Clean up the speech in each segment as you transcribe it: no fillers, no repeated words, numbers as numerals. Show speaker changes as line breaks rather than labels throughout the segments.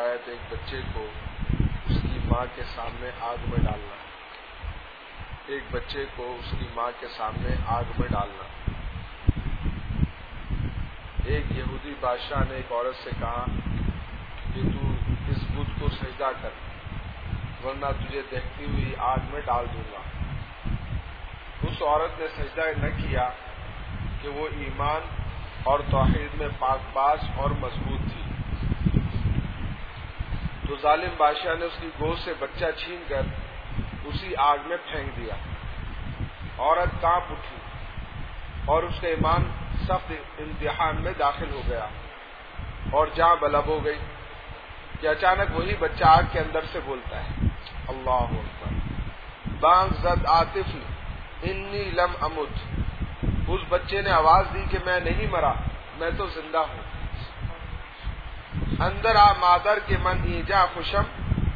ہدایت ایک بچے کو اس کی ماں کے سامنے آگ میں ڈالنا، ایک بچے کو اس کی ماں کے سامنے آگ میں ڈالنا۔ ایک یہودی بادشاہ نے ایک عورت سے کہا کہ تو اس بت کو سجدہ کر ورنہ تجھے دیکھتی ہوئی آگ میں ڈال دوں گا۔ اس عورت نے سجدہ نہ کیا کہ وہ ایمان اور توحید میں پاک باز اور مضبوط تھی، تو ظالم بادشاہ نے اس کی گود سے بچہ چھین کر اسی آگ میں پھینک دیا۔ عورت کانپ اٹھی اور اس کا ایمان سخت امتحان میں داخل ہو گیا اور جاں بلب ہو گئی کہ اچانک وہی بچہ آگ کے اندر سے بولتا ہے، اللہ اکبر، بانگ زد عاطف انی لم امت۔ اس بچے نے آواز دی کہ میں نہیں مرا، میں تو زندہ ہوں۔ اندر آ مادر کے من ایجا خوشم،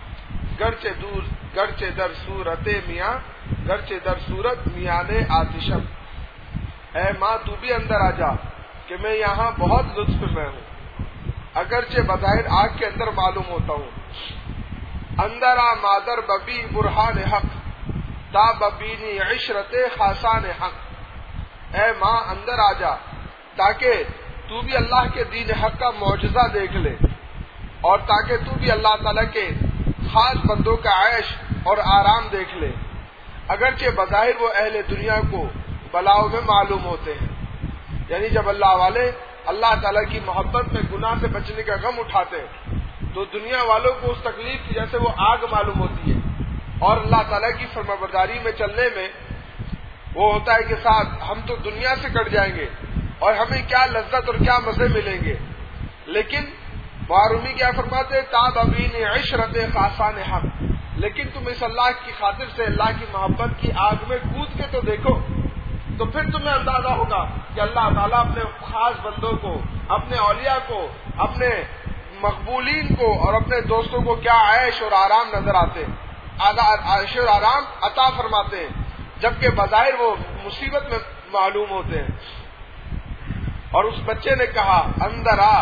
گرچہ در صورت میاں، گرچہ در صورت میانے آتشم۔ اے ماں تو بھی اندر آ جا کہ میں یہاں بہت لطف میں ہوں، اگرچہ بظاہر آگ کے اندر معلوم ہوتا ہوں۔ اندر آ مادر ببی برہان حق، تا ببینی عشرت خاصان حق۔ اے ماں اندر آ جا تاکہ تو بھی اللہ کے دین حق کا معجزہ دیکھ لے اور تاکہ تو بھی اللہ تعالیٰ کے خاص بندوں کا عیش اور آرام دیکھ لے، اگرچہ بظاہر وہ اہل دنیا کو بلاؤں میں معلوم ہوتے ہیں۔ یعنی جب اللہ والے اللہ تعالیٰ کی محبت میں گناہ سے بچنے کا غم اٹھاتے ہیں تو دنیا والوں کو اس تکلیف کی جیسے وہ آگ معلوم ہوتی ہے، اور اللہ تعالیٰ کی فرمانبرداری میں چلنے میں وہ ہوتا ہے کہ ساتھ ہم تو دنیا سے کٹ جائیں گے اور ہمیں کیا لذت اور کیا مزے ملیں گے، لیکن معرومی کیا فرماتے تاب ابین عشرت خاصان حق، لیکن تم اس اللہ کی خاطر سے اللہ کی محبت کی آگ میں کود کے تو دیکھو، تو پھر تمہیں اندازہ ہوگا کہ اللہ تعالیٰ اپنے خاص بندوں کو، اپنے اولیاء کو، اپنے مقبولین کو اور اپنے دوستوں کو کیا عیش اور آرام نظر آتے ہیں، عیش اور آرام عطا فرماتے ہیں، جبکہ بظاہر وہ مصیبت میں معلوم ہوتے ہیں۔ اور اس بچے نے کہا اندر آ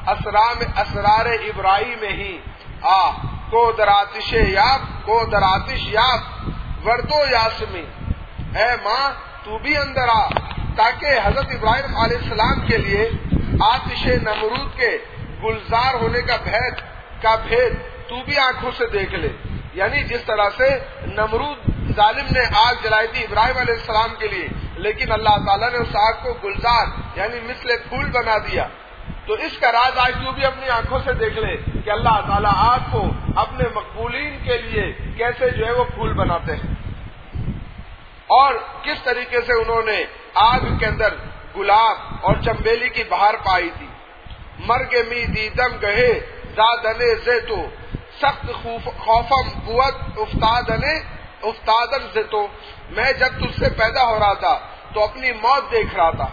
اسرار ابراہیم ہی آ، کو در آتش یاب، کو در آتش یاب وردو یاسمی۔ اے ماں تو بھی اندر آ تاکہ حضرت ابراہیم علیہ السلام کے لیے آتش نمرود کے گلزار ہونے کا بھید تو بھی آنکھوں سے دیکھ لے۔ یعنی جس طرح سے نمرود ظالم نے آگ جلائی تھی ابراہیم علیہ السلام کے لیے، لیکن اللہ تعالیٰ نے اس آگ کو گلزار یعنی مثل پھول بنا دیا، تو اس کا راز آج تو بھی اپنی آنکھوں سے دیکھ لے کہ اللہ تعالیٰ آگ کو اپنے مقبولین کے لیے کیسے جو ہے وہ پھول بناتے ہیں، اور کس طریقے سے انہوں نے آگ کے اندر گلاب اور چمبیلی کی بہار پائی تھی۔ مرگ می دیدم گہے زادنے زیتو، سخت خوفم قوت افتادن زیتو۔ میں جب تجھ سے پیدا ہو رہا تھا تو اپنی موت دیکھ رہا تھا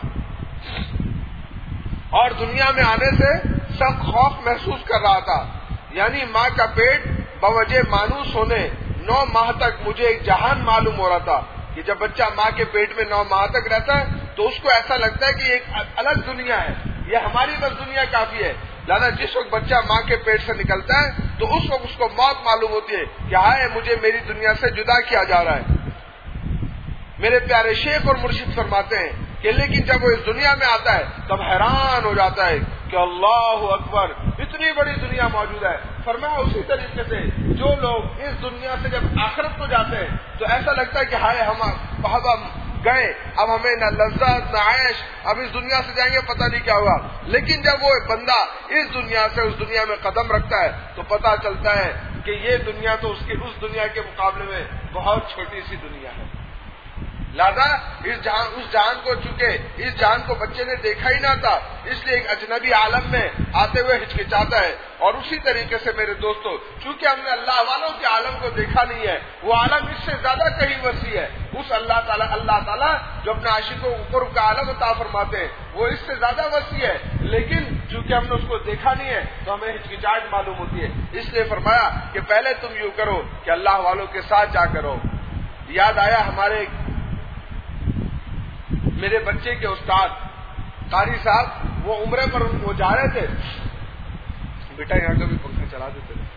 اور دنیا میں آنے سے سخت خوف محسوس کر رہا تھا۔ یعنی ماں کا پیٹ بوجہ مانوس ہونے 9 ماہ تک مجھے ایک جہان معلوم ہو رہا تھا کہ جب بچہ ماں کے پیٹ میں 9 ماہ تک رہتا ہے تو اس کو ایسا لگتا ہے کہ ایک الگ دنیا ہے، یہ ہماری بس دنیا کافی ہے۔ لانا جس وقت بچہ ماں کے پیٹ سے نکلتا ہے تو اس وقت اس کو موت معلوم ہوتی ہے کہ ہائے مجھے میری دنیا سے جدا کیا جا رہا ہے۔ میرے پیارے شیخ اور مرشد فرماتے ہیں کہ لیکن جب وہ اس دنیا میں آتا ہے تب حیران ہو جاتا ہے کہ اللہ اکبر، اتنی بڑی دنیا موجود ہے۔ فرمایا اسی طریقے سے جو لوگ اس دنیا سے جب آخرت کو جاتے ہیں تو ایسا لگتا ہے کہ ہائے ہم گئے، اب ہمیں نہ لذت نہ عیش، اب اس دنیا سے جائیں گے پتہ نہیں کیا ہوگا۔ لیکن جب وہ بندہ اس دنیا سے اس دنیا میں قدم رکھتا ہے تو پتہ چلتا ہے کہ یہ دنیا تو اس دنیا کے مقابلے میں بہت چھوٹی سی دنیا ہے۔ لہذا اس جہان کو چونکہ اس جہان کو بچے نے دیکھا ہی نہ تھا، اس لیے ایک اجنبی عالم میں آتے ہوئے ہچکچاتا ہے۔ اور اسی طریقے سے میرے دوستو، چونکہ ہم نے اللہ والوں کے عالم کو دیکھا نہیں ہے، وہ عالم اس سے زیادہ کہیں وسیع ہے۔ اس اللہ تعالیٰ جو اپنے عاشقوں کو قرب کا عالم عطا فرماتے ہیں وہ اس سے زیادہ وسیع ہے، لیکن چونکہ ہم نے اس کو دیکھا نہیں ہے تو ہمیں ہچکچاہٹ معلوم ہوتی ہے۔ اس لیے فرمایا کہ پہلے تم یوں کرو کہ اللہ والوں کے ساتھ جا کرو۔ یاد آیا ہمارے میرے بچے کے استاد قاری صاحب، وہ عمرے پر وہ جا رہے تھے، بیٹا یہاں کا بھی پنکھا چلا دیتے تھے.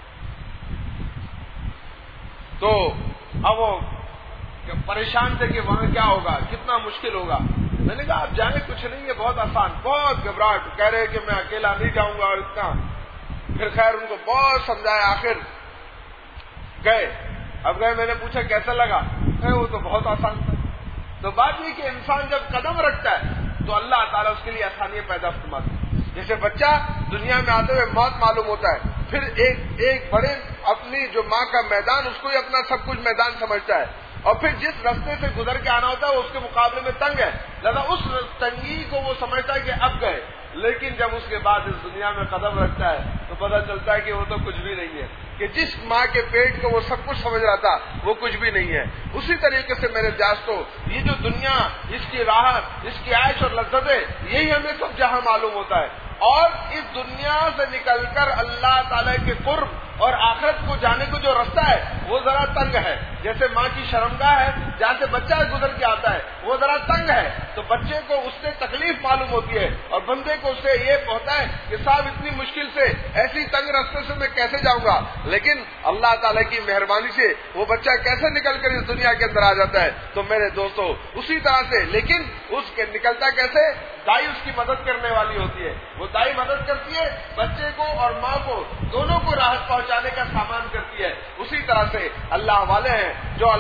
تو اب وہ پریشان تھے کہ وہاں کیا ہوگا, کتنا مشکل ہوگا. میں نے کہا آپ جائیں, کچھ نہیں ہے, بہت آسان. بہت گھبراہٹ, کہہ رہے کہ میں اکیلا نہیں جاؤں گا اور اتنا. پھر خیر ان کو بہت سمجھایا, آخر گئے. اب گئے, میں نے پوچھا کیسا لگا, وہ تو بہت آسان تھا. تو بات یہ کہ انسان جب قدم رکھتا ہے تو اللہ تعالیٰ اس کے لیے آسانیاں پیدا فرماتے ہیں. جیسے بچہ دنیا میں آتے ہوئے موت معلوم ہوتا ہے, پھر ایک بڑے اپنی جو ماں کا میدان, اس کو ہی اپنا سب کچھ میدان سمجھتا ہے, اور پھر جس راستے سے گزر کے آنا ہوتا ہے وہ اس کے مقابلے میں تنگ ہے, لہذا اس تنگی کو وہ سمجھتا ہے کہ اب گئے. لیکن جب اس کے بعد اس دنیا میں قدم رکھتا ہے تو پتہ چلتا ہے کہ وہ تو کچھ بھی نہیں ہے, کہ جس ماں کے پیٹ کو وہ سب کچھ سمجھ رہا تھا وہ کچھ بھی نہیں ہے. اسی طریقے سے میرے دوستو, یہ جو دنیا, اس کی راحت, اس کی عائش اور لذتیں, یہی ہمیں سب جہاں معلوم ہوتا ہے. اور اس دنیا سے نکل کر اللہ تعالی کے قرب اور آخرت کو جانے کو جو رستہ ہے وہ ذرا تنگ ہے. جیسے ماں کی شرمگاہ ہے جہاں سے بچہ گزر کے آتا ہے, وہ ذرا تنگ ہے, تو بچے کو اس سے تکلیف معلوم ہوتی ہے, اور بندے کو اس سے یہ ہوتا ہے کہ صاحب اتنی مشکل سے ایسی تنگ راستے سے میں کیسے جاؤں گا. لیکن اللہ تعالیٰ کی مہربانی سے وہ بچہ کیسے نکل کر اس دنیا کے اندر آ جاتا ہے. تو میرے دوستو اسی طرح سے, لیکن اس کے نکلتا کیسے, دائی اس کی مدد کرنے والی ہوتی ہے. وہ دائی مدد کرتی ہے, بچے کو اور ماں کو دونوں کو راحت پہنچانے کا سامان کرتی ہے. اسی طرح سے اللہ والے ہیں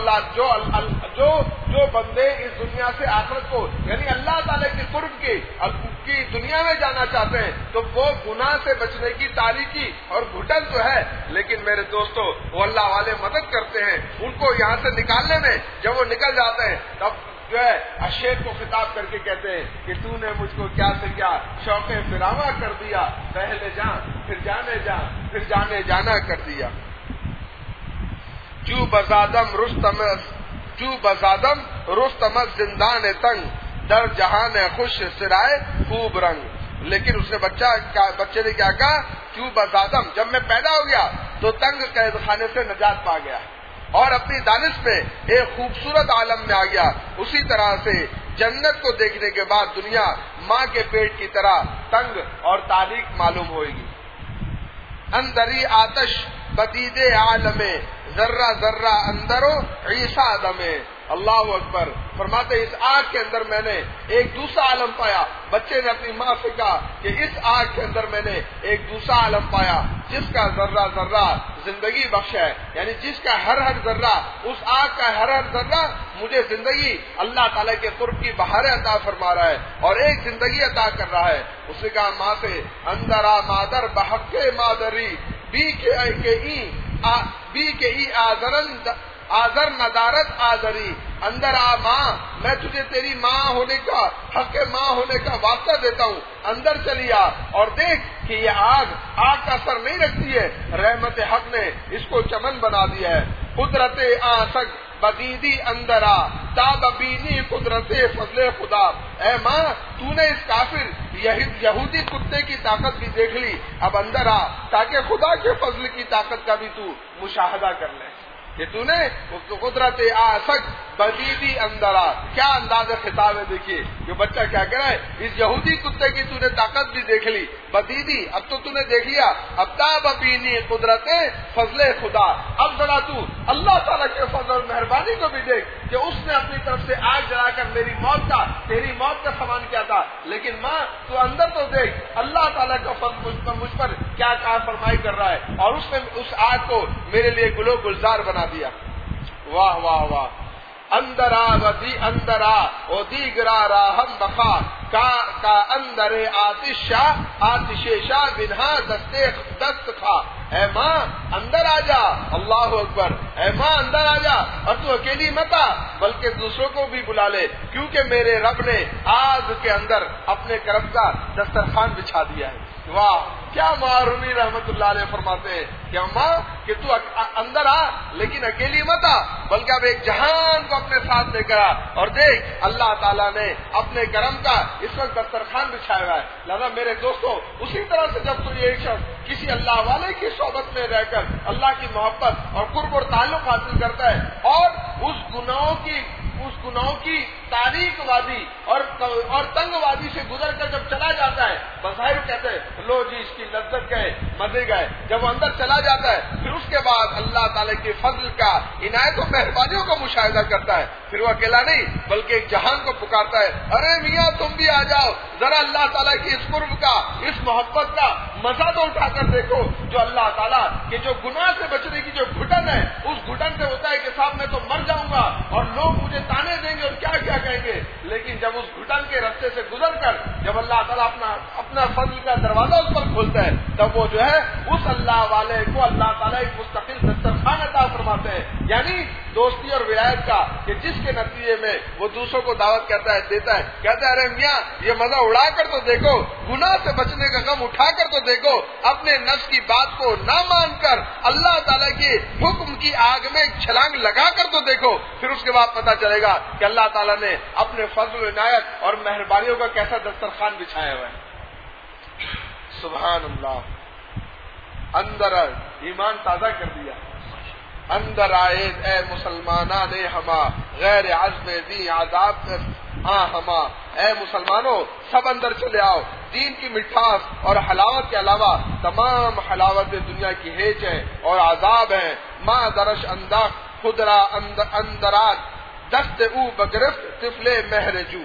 جو بندے اس دنیا سے آخرت کو, یعنی اللہ تعالی کے قرب کی دنیا میں جانا چاہتے ہیں, تو وہ گناہ سے بچنے کی تاریکی اور گھٹن تو ہے, لیکن میرے دوستو وہ اللہ والے مدد کرتے ہیں ان کو یہاں سے نکالنے میں. جب وہ نکل جاتے ہیں تب جو ہے اشیخ کو خطاب کر کے کہتے ہیں کہ تو نے مجھ کو کیا سے کیا شوق فراواں کر دیا, پہلے جان پھر جانے جان پھر جانے جانا کر دیا. جو بزادم رستمت زندان تنگ, در جہان خوش سرائے خوب رنگ. لیکن اس نے بچے نے کیا کہا, جو بزادم, جب میں پیدا ہو گیا تو تنگ قید خانے سے نجات پا گیا اور اپنی دانش میں ایک خوبصورت عالم میں آ گیا. اسی طرح سے جنت کو دیکھنے کے بعد دنیا ماں کے پیٹ کی طرح تنگ اور تاریک معلوم ہوئے گی. اندری آتش بدید عالم, ذرہ ذرہ اندرو عیسیٰ دمے. اللہ اکبر. فرماتے اس آگ کے اندر میں نے ایک دوسرا عالم پایا. بچے نے اپنی ماں سے کہا کہ اس آگ کے اندر میں نے ایک دوسرا عالم پایا جس کا ذرہ ذرہ زندگی بخش ہے, یعنی جس کا ہر ذرہ, اس آگ کا ہر ذرہ مجھے زندگی اللہ تعالیٰ کے قرب کی بہاریں عطا فرما رہا ہے اور ایک زندگی عطا کر رہا ہے. اس نے کہا ماں سے, اندرا مادر بحق مادری بی کے ای آذر ندارت آذری. اندر آ ماں, میں تجھے تیری ماں ہونے کا, حق ماں ہونے کا واسطہ دیتا ہوں. اندر چلی آ اور دیکھ کہ یہ آگ کا اثر نہیں رکھتی ہے, رحمت حق نے اس کو چمن بنا دیا ہے. قدرت آسک بدیدی اندرا تاب بینی قدرت فضل خدا. اے ماں, تو نے اس کافر یہودی کتے کی طاقت بھی دیکھ لی, اب اندر آ تاکہ خدا کے فضل کی طاقت کا بھی تو مشاہدہ کر لے. کہ تو نے قدرت آسک بدیدی اندرا, کیا انداز خطاب ہے. دیکھیے جو بچہ کیا کہہ رہا ہے, اس یہودی کتے کی تو نے طاقت بھی دیکھ لی, بدیدی, اب تو نے دیکھ لیا, اب تاب بینی قدرت فضل خدا. اب ذرا تو اللہ تعالیٰ کے فضل اور مہربانی کو بھی دیکھ کہ اس نے اپنی طرف سے آگ جلا کر تیری موت کا سامان کیا تھا. لیکن ماں تو اندر تو دیکھ اللہ تعالیٰ کا فضل مجھ پر کیا کار فرمائی کر رہا ہے, اور اس نے اس آگ کو میرے لیے گلو گلزار بنا دیا. واہ واہ واہ. اندرا و دیگرا راہم بخا کا اندر آتش شاہ بنہا دست کھا. اے ماں اندر آ جا, اللہ اکبر. اے ماں اندر آ جا, اور تو اکیلی مت آ بلکہ دوسروں کو بھی بلا لے, کیونکہ میرے رب نے آگ کے اندر اپنے کرم کا دسترخوان بچھا دیا ہے. واہ, کیا معرومی رحمت اللہ علیہ فرماتے ہیں کہ ماں کہ تو اندر آ لیکن اکیلی مت آ بلکہ اب ایک جہان کو اپنے ساتھ لے کر آ, اور دیکھ اللہ تعالیٰ نے اپنے کرم کا اس وقت دسترخوان بچھایا ہوا ہے. لہذا میرے دوستو اسی طرح سے جب تو یہ شخص کسی اللہ والے کی صحبت میں رہ کر اللہ کی محبت اور قرب اور تعلق حاصل کرتا ہے اور اس گناہوں کی تاریک وادی اور تنگ وادی سے گزر کر جب چلا جاتا ہے، بظاہر کہتے ہیں لو جی اس کی لذت گئے، مزے گئے، جب وہ اندر چلا جاتا ہے پھر اس کے بعد اللہ تعالیٰ کے فضل کا، عنایت و مہربانیوں کا مشاہدہ کرتا ہے، پھر وہ اکیلا نہیں بلکہ ایک جہان کو پکارتا ہے، ارے میاں تم بھی آ جاؤ، ذرا اللہ تعالیٰ کی اس قرب کا، اس محبت کا مزہ تو اٹھا کر دیکھو، جو اللہ تعالیٰ کے جو گناہ سے بچنے کی جو گھٹن ہے، اس گھٹن سے ہوتا ہے کہ صاحب میں تو مر جاؤں گا اور لوگ مجھے تانے دیں گے اور کیا کیا کہیں گے، لیکن جب اس گھٹن کے رستے سے گزر کر جب اللہ تعالیٰ اپنا فضل کا دروازہ اس پر کھولتا ہے، تب وہ جو ہے اس اللہ والے کو اللہ تعالیٰ ایک مستقل دسترخوان عطا فرماتے ہیں، یعنی دوستی اور ولایت کا، کہ جس کے نتیجے میں وہ دوسروں کو دعوت کرتا ہے، دیتا ہے، کہتا ہے ارے میاں یہ مزہ اڑا کر تو دیکھو، گناہ سے بچنے کا غم اٹھا کر تو دیکھو، اپنے نفس کی بات کو نہ مان کر اللہ تعالیٰ کے حکم کی آگ میں چھلانگ لگا کر تو دیکھو، پھر اس کے بعد پتا چلے گا کہ اللہ تعالیٰ نے اپنے فضل و عنایت اور مہربانیوں کا کیسا دسترخوان بچھایا ہوا ہے۔ سبحان اللہ، اندر ایمان تازہ کر دیا، اندر آئے اے مسلمانان ہما غیر عزم دی عذاب ہما، اے مسلمانوں سب اندر چلے آؤ، دین کی مٹھاس اور حلاوت کے علاوہ تمام حلاوت دنیا کی ہیچ ہے اور عذاب ہے، ماں درش انداخ خدرا اندرات دست او بگرفت طفل مہرجو،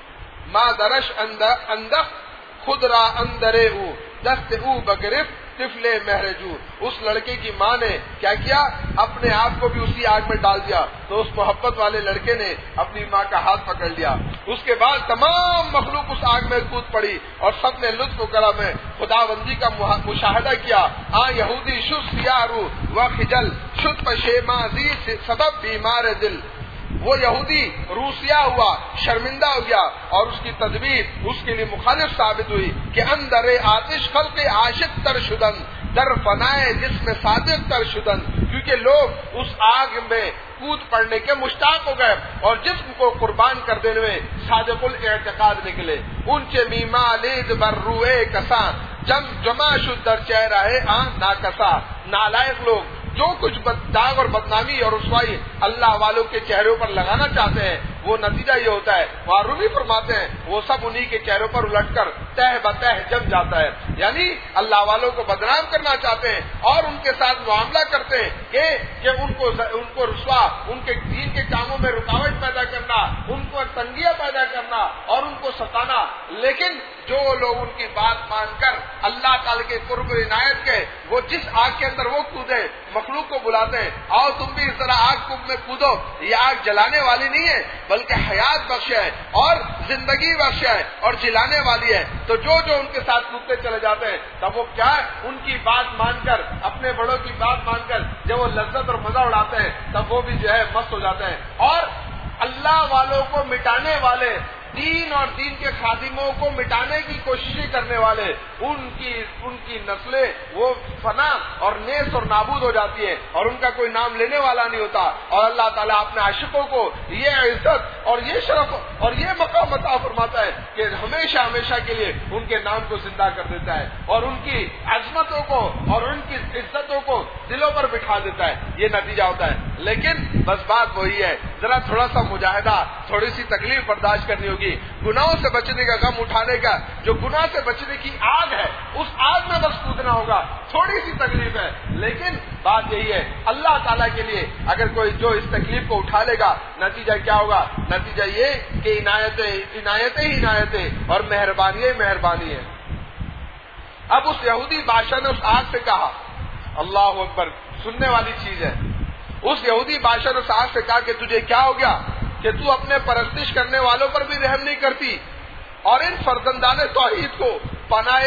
ماں درش اندخ خدرا اندرے او دست او بگرفت طفل مہرجو، اس لڑکے کی ماں نے کیا کیا، اپنے آپ کو بھی اسی آگ میں ڈال دیا، تو اس محبت والے لڑکے نے اپنی ماں کا ہاتھ پکڑ لیا، اس کے بعد تمام مخلوق اس آگ میں کود پڑی اور سب نے لطف و کرم میں خدا بندی کا مشاہدہ کیا، یہودی شد سیارو و خجل شد پشیما زی سبب بیمار دل، وہ یہودی روسیا ہوا، شرمندہ ہو گیا اور اس کی تدبیر اس کے لیے مخالف ثابت ہوئی کہ اندر آتش خلق عاشق تر شدن در فنائے جسم صادق تر شدن، کیونکہ لوگ اس آگ میں کود پڑنے کے مشتاق ہو گئے اور جسم کو قربان کر دینے میں صادق الاعتقاد نکلے، ان کے میما لید بر روئے کساں جمع شد در چہرہ ناکسا، نالائق لوگ جو کچھ داغ اور بدنامی اور رسوائی اللہ والوں کے چہروں پر لگانا چاہتے ہیں، وہ نتیجہ یہ ہوتا ہے، وہاں رومی فرماتے ہیں وہ سب انہی کے چہروں پر الٹ کر تہ بتہ جم جاتا ہے، یعنی اللہ والوں کو بدنام کرنا چاہتے ہیں اور ان کے ساتھ معاملہ کرتے ہیں کہ ان کو رسوا، ان کے دین کے کاموں میں رکاوٹ پیدا کرنا، ان کو تنگیاں پیدا کرنا اور ان کو ستانا، لیکن جو لوگ ان کی بات مان کر اللہ تعالی کے قرب عنایت کے وہ جس آگ کے اندر وہ کودے، مخلوق کو بلاتے ہیں آؤ تم بھی اس طرح آگ میں کودو، یہ آگ جلانے والی نہیں ہے بلکہ حیات بخش ہے اور زندگی بخش ہے اور جلانے والی ہے، تو جو ان کے ساتھ کودتے چلے جاتے ہیں تب وہ کیا ہے، ان کی بات مان کر، اپنے بڑوں کی بات مان کر جب وہ لذت اور مزہ اڑاتے ہیں تب وہ بھی جو ہے مست ہو جاتے ہیں، اور اللہ والوں کو مٹانے والے، دین اور دین کے خادموں کو مٹانے کی کوششیں کرنے والے، ان کی نسلیں وہ فنا اور نیست اور نابود ہو جاتی ہے اور ان کا کوئی نام لینے والا نہیں ہوتا، اور اللہ تعالیٰ اپنے عاشقوں کو یہ عزت اور یہ شرف اور یہ مقام عطا فرماتا ہے کہ ہمیشہ ہمیشہ کے لیے ان کے نام کو زندہ کر دیتا ہے اور ان کی عظمتوں کو اور ان کی عزتوں کو دلوں پر بٹھا دیتا ہے، یہ نتیجہ ہوتا ہے، لیکن بس بات وہی ہے، ذرا تھوڑا سا مجاہدہ، تھوڑی سی تکلیف برداشت کرنی ہوگی، گناہوں سے بچنے کا غم اٹھانے کا، جو گناہ سے بچنے کی آگ ہے اس آگ میں بس کودنا ہوگا، تھوڑی سی تکلیف ہے، لیکن بات یہی ہے اللہ تعالیٰ کے لیے اگر کوئی جو اس تکلیف کو اٹھا لے گا، نتیجہ کیا ہوگا، نتیجہ یہ کہ عنایتیں اور مہربانی ہے۔ اب اس یہودی بادشاہ نے اس آگ سے کہا، اللہ اکبر، سننے والی چیز ہے، اس یہودی بادشاہ نے اس آگ سے کہا کہ تجھے کیا ہو گیا کہ تو اپنے پرستش کرنے والوں پر بھی رحم نہیں کرتی اور ان فرزندان توحید کو پناہ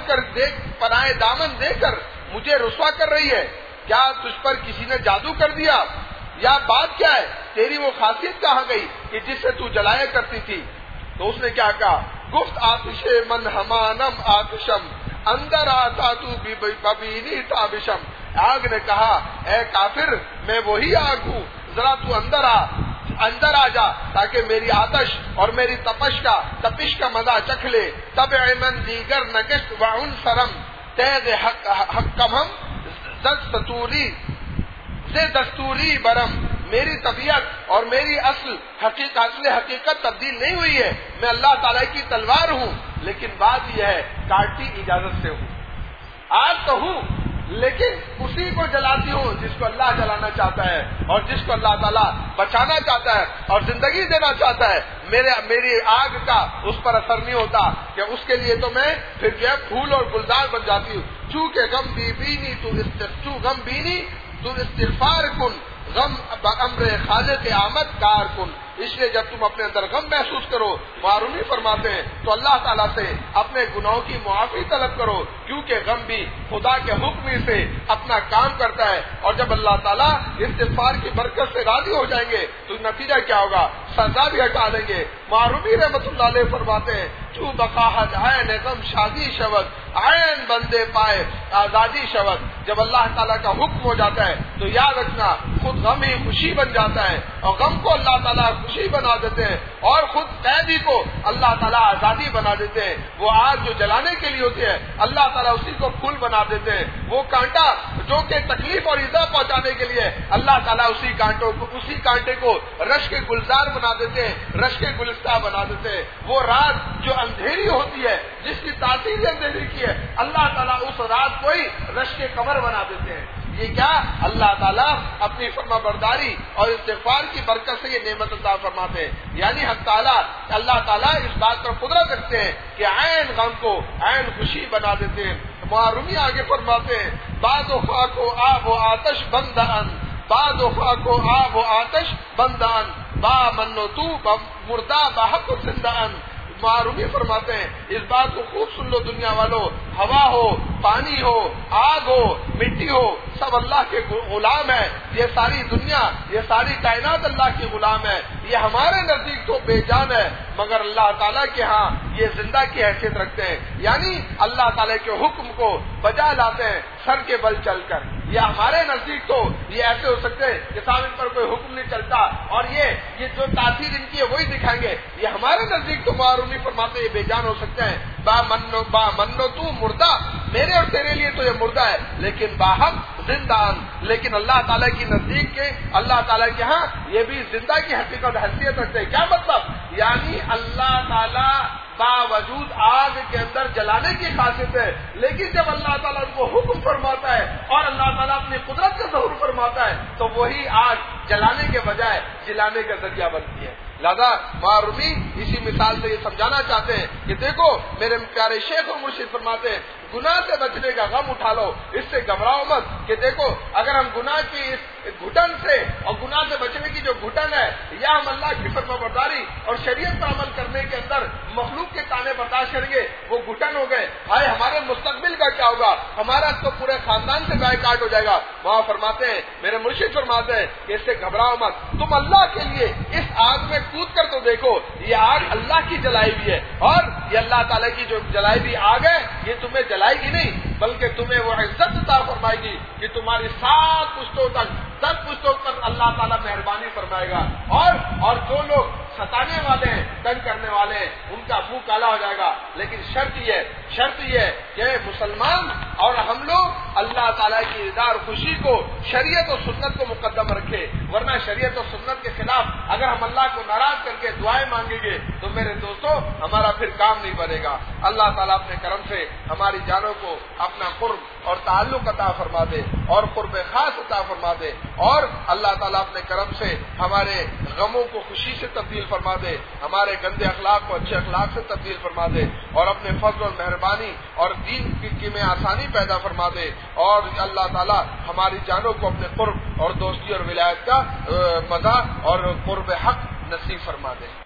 دامن دے کر مجھے رسوا کر رہی ہے، کیا تجھ پر کسی نے جادو کر دیا یا بات کیا ہے، تیری وہ خاصیت کہاں گئی کہ جس سے تو جلایا کرتی تھی؟ تو اس نے کیا کہا، گفت آتش من ہمانم آتشم اندر آتا تو ببینی تابشم، آگ نے کہا اے کافر میں وہی آگ ہوں، ذرا تو اندر آ جا تاکہ میری آتش اور میری تپش کا مزہ چکھ لے، تب من دیگر نگشت وعن سرم تیز حکم ہم دستوری برم میری طبیعت اور میری اصل حقیقت تبدیل نہیں ہوئی ہے. میں اللہ تعالیٰ کی تلوار ہوں، لیکن بات یہ ہے کاٹی اجازت سے ہوں. آگ تو ہوں لیکن اسی کو جلاتی ہوں جس کو اللہ جلانا چاہتا ہے اور جس کو اللہ تعالیٰ بچانا چاہتا ہے اور زندگی دینا چاہتا ہے. میری آگ کا اس پر اثر نہیں ہوتا کہ اس کے لیے تو میں پھر جو ہے پھول اور گلزار بن جاتی ہوں. چونکہ غم بینی تو استغفار کن، غم بامر خالق آمد کار کن. اس لیے جب تم اپنے اندر غم محسوس کرو، معرومی فرماتے ہیں، تو اللہ تعالیٰ سے اپنے گناہوں کی معافی طلب کرو، کیونکہ غم بھی خدا کے حکم سے اپنا کام کرتا ہے. اور جب اللہ تعالیٰ استغفار کی برکت سے راضی ہو جائیں گے تو نتیجہ کیا ہوگا؟ سزا بھی ہٹا دیں گے. معرومی رحمۃ اللہ علیہ فرماتے ہیں چو بقاحت عین غم شادی شود، عین بندے پائے آزادی شود. جب اللہ تعالیٰ کا حکم ہو جاتا ہے تو یاد رکھنا خود غم ہی خوشی بن جاتا ہے، اور غم کو اللہ تعالیٰ خوشی بنا دیتے ہیں، اور خود قیدی کو اللہ تعالیٰ آزادی بنا دیتے ہیں. وہ آگ جو جلانے کے لیے ہوتی ہے اللہ تعالیٰ اسی کو پھول بنا دیتے ہیں. وہ کانٹا جو کہ تکلیف اور ایذا پہنچانے کے لیے اللہ تعالیٰ اسی کانٹے کو رش کے گلزار بنا دیتے ہیں، رش کے گلستہ بنا دیتے ہیں. وہ رات جو اندھیری ہوتی ہے، جس کی تاثیر اندھیری کی ہے، اللہ تعالیٰ اس رات کو ہی رش کے قمر بنا دیتے ہیں. یہ کیا؟ اللہ تعالیٰ اپنی فرما برداری اور استغفار کی برکت سے یہ نعمت عطا فرماتے ہیں. یعنی اللہ تعالیٰ اس بات پر قدرت رکھتے ہیں کہ عین غم کو عین خوشی بنا دیتے ہیں. معرومی آگے فرماتے ہیں بعد و خاک و آب و آتش بندان، بعد و خاک و آب و آتش بندان، با من و تو مردہ بحق و زندان. معرومی فرماتے ہیں اس بات کو خوب سن لو دنیا والوں، ہوا ہو، پانی ہو، آگ ہو، مٹی ہو، سب اللہ کے غلام ہے. یہ ساری دنیا، یہ ساری کائنات اللہ کی غلام ہے. یہ ہمارے نزدیک تو بے جان ہے، مگر اللہ تعالیٰ کے ہاں یہ زندہ کی حیثیت رکھتے ہیں. یعنی اللہ تعالیٰ کے حکم کو بجا لاتے ہیں سر کے بل چل کر. یا ہمارے نزدیک تو یہ ایسے ہو سکتے ہیں کہ صاحب ان پر کوئی حکم نہیں چلتا اور یہ جو تاثیر ان کی ہے وہی دکھائیں گے. یہ ہمارے نزدیک تو معرومی فرماتے یہ بے جان ہو سکتے ہیں. با منو تو مردہ، میرے اور تیرے لیے تو یہ مردہ ہے لیکن باحق زندان. لیکن اللہ تعالیٰ کی نزدیک کے اللہ تعالیٰ کے ہاں یہ بھی زندہ کی حیثیت رکھتے ہیں. کیا مطلب؟ یعنی اللہ تعالیٰ باوجود آگ کے اندر جلانے کی خاصیت ہے، لیکن جب اللہ تعالیٰ ان کو حکم فرماتا ہے اور اللہ تعالیٰ اپنی قدرت کا ظہور فرماتا ہے تو وہی آگ جلانے کے بجائے جلانے کا ذریعہ بنتی ہے. لہذا معرومی اسی مثال سے یہ سمجھانا چاہتے ہیں کہ دیکھو میرے پیارے شیخ اور مرشد فرماتے ہیں گناہ سے بچنے کا غم اٹھا لو، اس سے گھبراؤ مت. کہ دیکھو اگر ہم گناہ کی اس گھٹن سے اور گناہ سے بچنے کی جو گھٹن ہے، یا ہم اللہ کی فرما برداری اور شریعت پر عمل کرنے کے اندر مخلوق کے تانے برداشت کریں گے، وہ گھٹن ہو گئے. ہائے ہمارے مستقبل کا کیا ہوگا؟ ہمارا تو پورے خاندان سے بائیکاٹ ہو جائے گا. وہاں فرماتے ہیں میرے مرشد فرماتے ہیں کہ اس سے گھبراؤ مت. تم اللہ کے لیے اس آگ میں کود کر تو دیکھو، یہ آگ اللہ کی جلائی ہوئی ہے، اور یہ اللہ تعالیٰ کی جو جلائی ہوئی آگ ہے یہ تمہیں جلائے گی نہیں بلکہ تمہیں وہ عزت عطا فرمائے گی کہ تمہاری 7 پشتوں تک اللہ تعالیٰ مہربانی فرمائے گا. اور جو لوگ ستانے والے ہیں، تنگ کرنے والے ہیں، ان کا منہ کالا ہو جائے گا. لیکن شرط یہ ہے کہ مسلمان اور ہم لوگ اللہ تعالیٰ کی رضا اور خوشی کو، شریعت و سنت کو مقدم رکھے. ورنہ شریعت و سنت کے خلاف اگر ہم اللہ کو ناراض کر کے دعائیں مانگیں گے تو میرے دوستوں ہمارا پھر کام نہیں بنے گا. اللہ تعالیٰ اپنے کرم سے ہماری جانوں کو اپنا قرب اور تعلق عطا فرما دے اور قرب خاص عطا فرما دے. اور اللہ تعالیٰ اپنے کرم سے ہمارے غموں کو خوشی سے تبدیل فرما دے، ہمارے گندے اخلاق کو اچھے اخلاق سے تبدیل فرما دے، اور اپنے فضل اور مہربانی اور دین کی میں آسانی پیدا فرما دے. اور اللہ تعالیٰ ہماری جانوں کو اپنے قرب اور دوستی اور ولایت کا مزہ اور قرب حق نصیب فرما دے.